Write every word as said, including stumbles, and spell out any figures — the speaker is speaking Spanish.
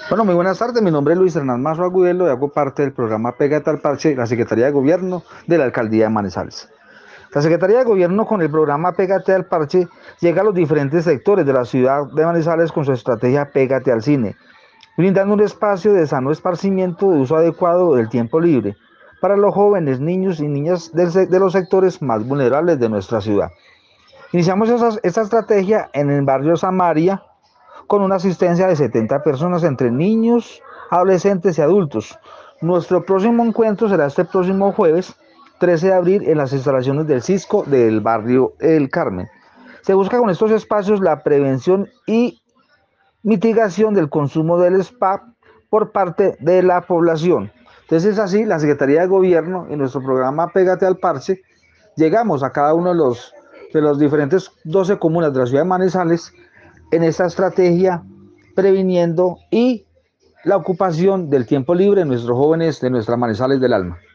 Bueno, muy buenas tardes. Mi nombre es Luis Hernán Mazo Agudelo y hago parte del programa Pégate al Parche de la Secretaría de Gobierno de la Alcaldía de Manizales. La Secretaría de Gobierno con el programa Pégate al Parche llega a los diferentes sectores de la ciudad de Manizales con su estrategia Pégate al Cine, brindando un espacio de sano esparcimiento de uso adecuado del tiempo libre para los jóvenes, niños y niñas del de los sectores más vulnerables de nuestra ciudad. Iniciamos esa, esta estrategia en el barrio Samaria, con una asistencia de setenta personas entre niños, adolescentes y adultos. Nuestro próximo encuentro será este próximo jueves, trece de abril, en las instalaciones del Cisco del barrio El Carmen. Se busca con estos espacios la prevención y mitigación del consumo del spa por parte de la población. Entonces, es así, la Secretaría de Gobierno en nuestro programa Pégate al Parche, llegamos a cada uno de los, de los diferentes doce comunas de la ciudad de Manizales en esta estrategia, previniendo y la ocupación del tiempo libre de nuestros jóvenes, de nuestras Manizales del alma.